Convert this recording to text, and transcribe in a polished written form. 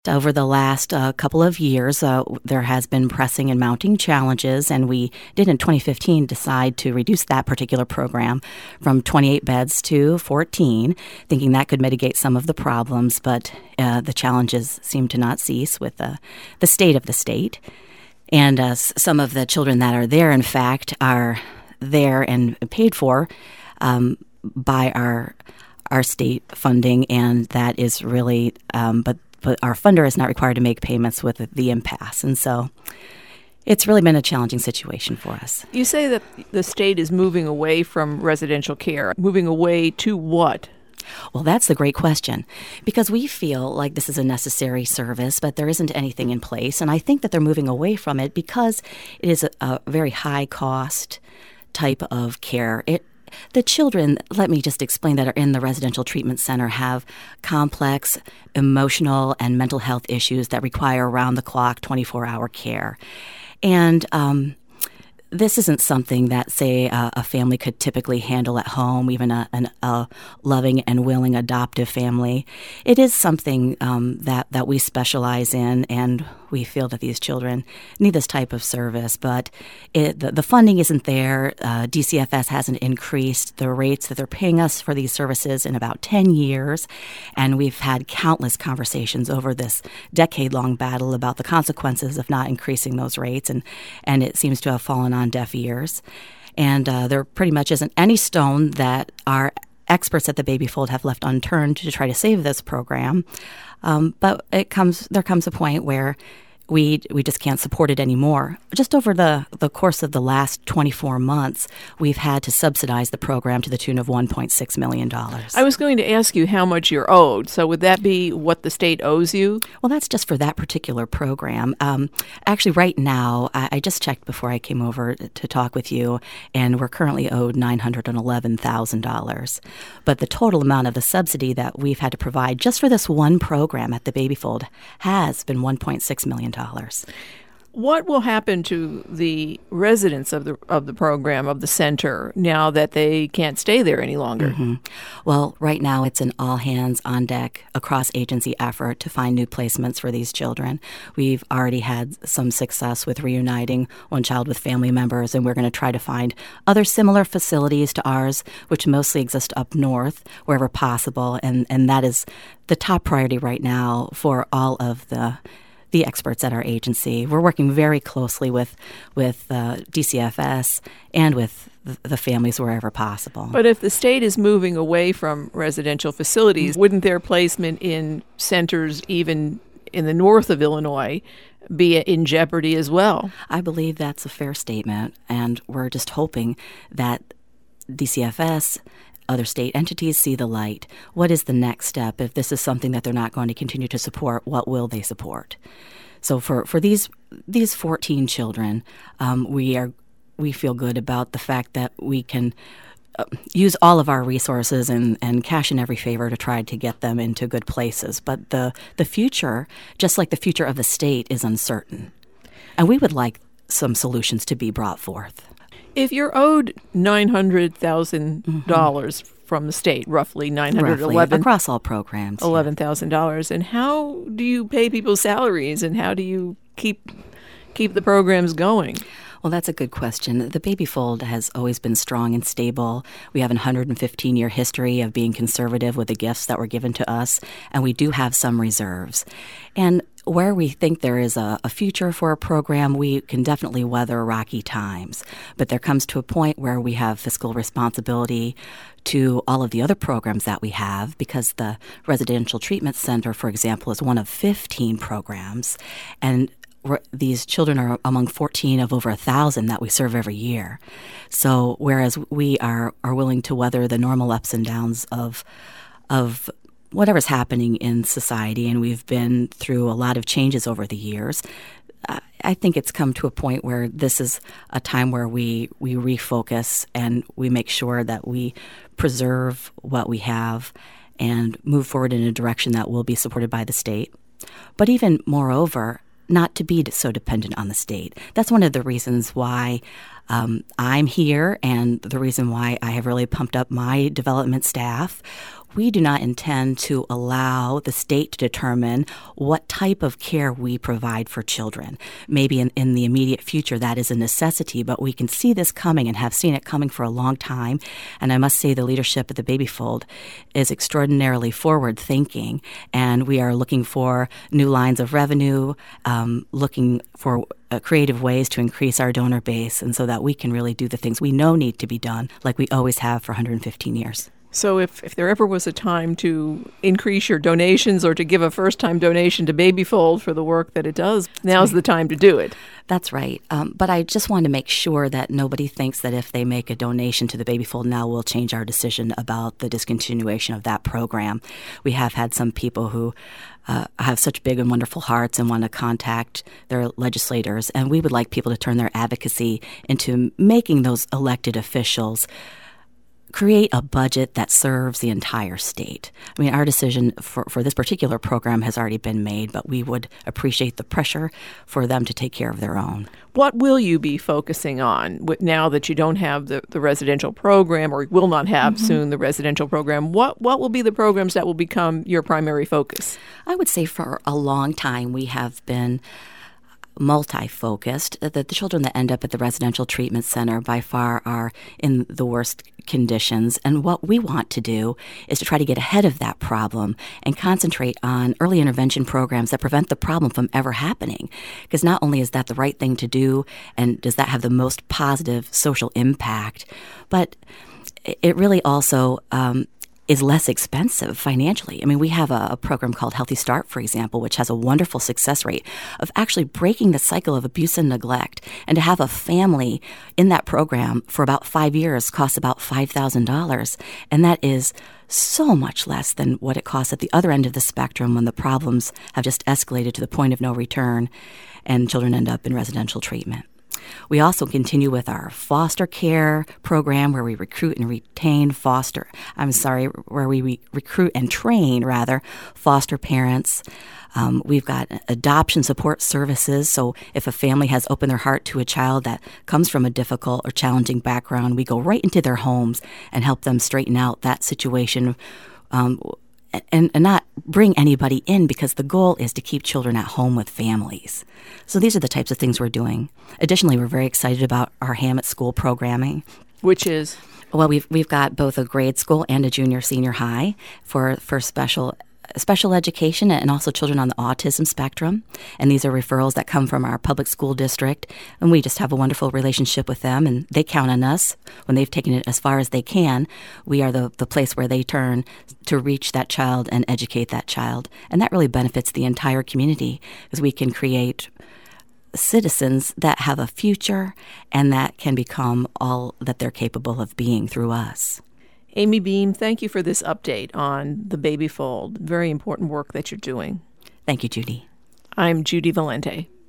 Over the last couple of years, there has been pressing and mounting challenges, and we did in 2015 decide to reduce that particular program from 28 beds to 14, thinking that could mitigate some of the problems, but the challenges seem to not cease with the state of the state. And some of the children that are there, in fact, are there and paid for by our state funding, and that is really, but our funder is not required to make payments with the impasse. And so it's really been a challenging situation for us. You say that the state is moving away from residential care. Moving away to what? Well, that's the great question, because we feel like this is a necessary service, but there isn't anything in place. And I think that they're moving away from it because it is a very high-cost type of care. The children, let me just explain, that are in the residential treatment center have complex emotional and mental health issues that require around-the-clock, 24-hour care. And this isn't something that, say, a family could typically handle at home, even a loving and willing adoptive family. It is something that we specialize in, and we feel that these children need this type of service. But the funding isn't there. DCFS hasn't increased the rates that they're paying us for these services in about 10 years, and we've had countless conversations over this decade-long battle about the consequences of not increasing those rates, and it seems to have fallen on deaf ears. And there pretty much isn't any stone that our experts at the Baby Fold have left unturned to try to save this program. But there comes a point where we just can't support it anymore. Just over the course of the last 24 months, we've had to subsidize the program to the tune of $1.6 million. I was going to ask you how much you're owed. So would that be what the state owes you? Well, that's just for that particular program. Actually, right now, I just checked before I came over to talk with you, and we're currently owed $911,000. But the total amount of the subsidy that we've had to provide just for this one program at the Baby Fold has been $1.6 million. What will happen to the residents of the program, of the center, now that they can't stay there any longer? Mm-hmm. Well, right now it's an all-hands-on-deck, across-agency effort to find new placements for these children. We've already had some success with reuniting one child with family members, and we're going to try to find other similar facilities to ours, which mostly exist up north, wherever possible, and that is the top priority right now for all of the experts at our agency. We're working very closely with DCFS and with the families wherever possible. But if the state is moving away from residential facilities, wouldn't their placement in centers even in the north of Illinois be in jeopardy as well? I believe that's a fair statement, and we're just hoping that DCFS, other state entities, see the light. What is the next step? If this is something that they're not going to continue to support, what will they support? So for these 14 children, we feel good about the fact that we can use all of our resources and cash in every favor to try to get them into good places. But the future, just like the future of the state, is uncertain. And we would like some solutions to be brought forth. If you're owed $900,000 from the state, roughly across all programs, $11,000, and how do you pay people's salaries, and how do you keep the programs going? Well, that's a good question. The Baby Fold has always been strong and stable. We have a 115-year history of being conservative with the gifts that were given to us, and we do have some reserves. And where we think there is a future for a program, we can definitely weather rocky times. But there comes to a point where we have fiscal responsibility to all of the other programs that we have, because the Residential Treatment Center, for example, is one of 15 programs, and these children are among 14 of over 1,000 that we serve every year. So whereas we are willing to weather the normal ups and downs of whatever's happening in society, and we've been through a lot of changes over the years, I think it's come to a point where this is a time where we refocus and we make sure that we preserve what we have and move forward in a direction that will be supported by the state. But even moreover, not to be so dependent on the state. That's one of the reasons why I'm here, and the reason why I have really pumped up my development staff. we do not intend to allow the state to determine what type of care we provide for children. Maybe in the immediate future that is a necessity, but we can see this coming and have seen it coming for a long time. And I must say the leadership at the Babyfold is extraordinarily forward-thinking, and we are looking for new lines of revenue, looking for creative ways to increase our donor base, and so that we can really do the things we know need to be done, like we always have for 115 years. So if there ever was a time to increase your donations or to give a first-time donation to Babyfold for the work that it does, now's the time to do it. That's right. But I just want to make sure that nobody thinks that if they make a donation to the Babyfold now we'll change our decision about the discontinuation of that program. We have had some people who have such big and wonderful hearts and want to contact their legislators, and we would like people to turn their advocacy into making those elected officials create a budget that serves the entire state. I mean, our decision for this particular program has already been made, but we would appreciate the pressure for them to take care of their own. What will you be focusing on now that you don't have the residential program, or will not have soon the residential program? What will be the programs that will become your primary focus? I would say for a long time we have been multi-focused. The children that end up at the residential treatment center by far are in the worst conditions, and what we want to do is to try to get ahead of that problem and concentrate on early intervention programs that prevent the problem from ever happening, because not only is that the right thing to do and does that have the most positive social impact, but it really also is less expensive financially. I mean, we have a program called Healthy Start, for example, which has a wonderful success rate of actually breaking the cycle of abuse and neglect. And to have a family in that program for about 5 years costs about $5,000. And that is so much less than what it costs at the other end of the spectrum when the problems have just escalated to the point of no return and children end up in residential treatment. We also continue with our foster care program where we recruit and retain where we recruit and train, foster parents. We've got adoption support services. So if a family has opened their heart to a child that comes from a difficult or challenging background, we go right into their homes and help them straighten out that situation, and not bring anybody in, because the goal is to keep children at home with families. So these are the types of things we're doing. Additionally, we're very excited about our Hammett School programming. Which is? Well, we've got both a grade school and a junior-senior high for special education and also children on the autism spectrum. And these are referrals that come from our public school district. And we just have a wonderful relationship with them. And they count on us when they've taken it as far as they can. We are the place where they turn to reach that child and educate that child. And that really benefits the entire community, because we can create citizens that have a future and that can become all that they're capable of being through us. Amy Beam, thank you for this update on the Babyfold. Very important work that you're doing. Thank you, Judy. I'm Judy Valente.